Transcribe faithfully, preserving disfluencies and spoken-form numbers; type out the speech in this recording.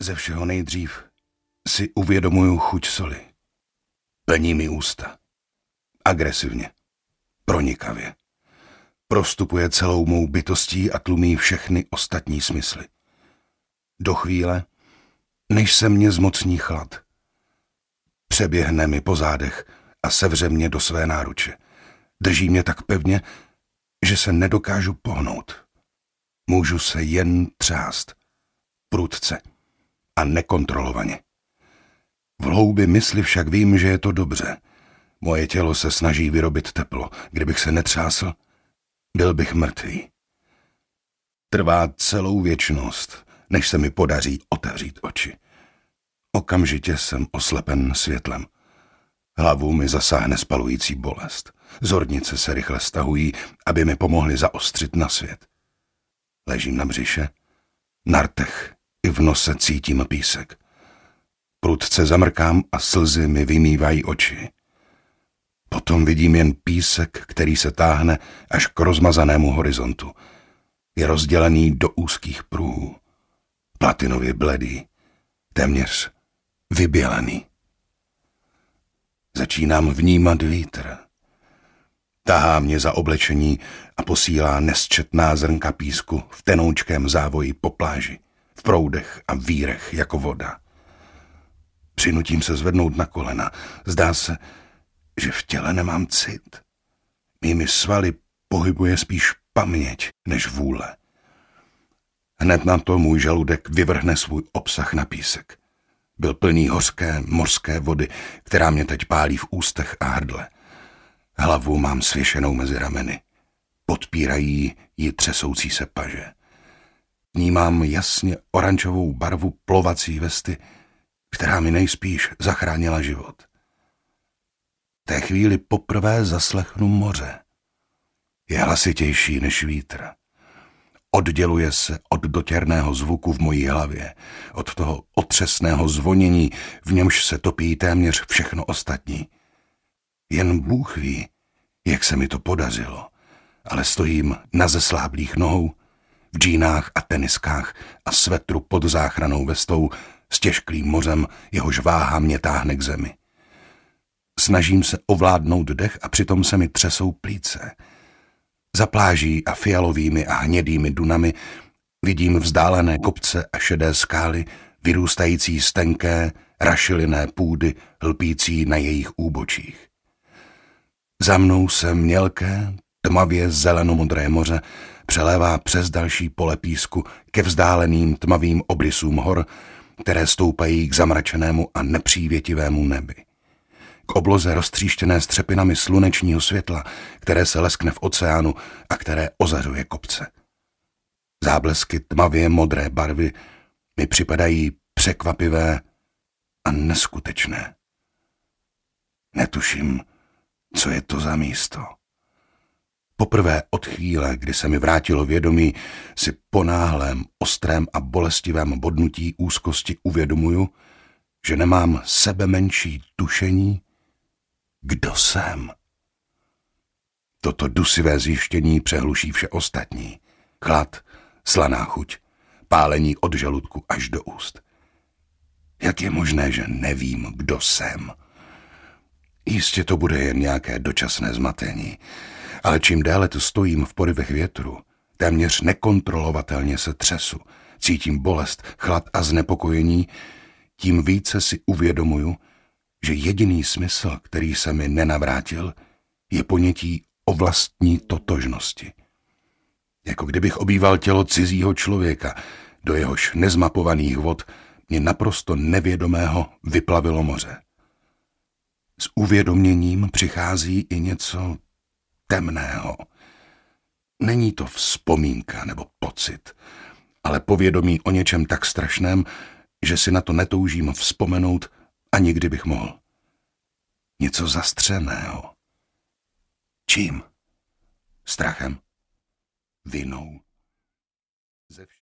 Ze všeho nejdřív si uvědomuju chuť soli. Plní mi ústa. Agresivně. Pronikavě. Prostupuje celou mou bytostí a tlumí všechny ostatní smysly. Do chvíle, než se mě zmocní chlad. Přeběhne mi po zádech a sevře mě do své náruče. Drží mě tak pevně, že se nedokážu pohnout. Můžu se jen třást. Prudce a nekontrolovaně. V hloubi mysli však vím, že je to dobře. Moje tělo se snaží vyrobit teplo. Kdybych se netřásl, byl bych mrtvý. Trvá celou věčnost, než se mi podaří otevřít oči. Okamžitě jsem oslepen světlem. Hlavu mi zasáhne spalující bolest. Zornice se rychle stahují, aby mi pomohly zaostřit na svět. Ležím na břiše, na rtech i v nose cítím písek. Prudce zamrkám a slzy mi vymývají oči. Potom vidím jen písek, který se táhne až k rozmazanému horizontu. Je rozdělený do úzkých pruhů. Platinově bledý, téměř vybělený. Začínám vnímat vítr. Tahá mě za oblečení a posílá nesčetná zrnka písku v tenoučkém závoji po pláži, v proudech a vírech jako voda. Přinutím se zvednout na kolena. Zdá se, že v těle nemám cit. Mými svaly pohybuje spíš paměť než vůle. Hned na to můj žaludek vyvrhne svůj obsah na písek. Byl plný hořké mořské vody, která mě teď pálí v ústech a hrdle. Hlavu mám svěšenou mezi rameny. Podpírají ji třesoucí se paže. Vnímám jasně oranžovou barvu plovací vesty, která mi nejspíš zachránila život. V té chvíli poprvé zaslechnu moře. Je hlasitější než vítr. Odděluje se od dotěrného zvuku v mojí hlavě, od toho otřesného zvonění, v němž se topí téměř všechno ostatní. Jen Bůh ví, jak se mi to podařilo, ale stojím na zesláblých nohou, v džínách a teniskách a svetru pod záchrannou vestou s těžkým mořem, jehož váha mě táhne k zemi. Snažím se ovládnout dech a přitom se mi třesou plíce. Za pláží a fialovými a hnědými dunami vidím vzdálené kopce a šedé skály, vyrůstající z tenké, rašilinné půdy, lpící na jejich úbočích. Za mnou se mělké, tmavě zelenomodré moře přelévá přes další pole písku ke vzdáleným tmavým obrysům hor, které stoupají k zamračenému a nepřívětivému nebi. K obloze roztříštěné střepinami slunečního světla, které se leskne v oceánu a které ozařuje kopce. Záblesky tmavě modré barvy mi připadají překvapivé a neskutečné. Netuším, co je to za místo. Poprvé od chvíle, kdy se mi vrátilo vědomí, si po náhlém, ostrém a bolestivém bodnutí úzkosti uvědomuju, že nemám sebe menší tušení, kdo jsem. Toto dusivé zjištění přehluší vše ostatní. Chlad, slaná chuť, pálení od žaludku až do úst. Jak je možné, že nevím, kdo jsem? Jistě to bude jen nějaké dočasné zmatení, ale čím déle tu stojím v porivech větru, téměř nekontrolovatelně se třesu, cítím bolest, chlad a znepokojení, tím více si uvědomuju, že jediný smysl, který se mi nenavrátil, je ponětí o vlastní totožnosti. Jako kdybych obýval tělo cizího člověka, do jehož nezmapovaných vod mě naprosto nevědomého vyplavilo moře. S uvědoměním přichází i něco temného. Není to vzpomínka nebo pocit, ale povědomí o něčem tak strašném, že si na to netoužím vzpomenout ani kdybych mohl. Něco zastřeného. Čím? Strachem? Vinou? Ze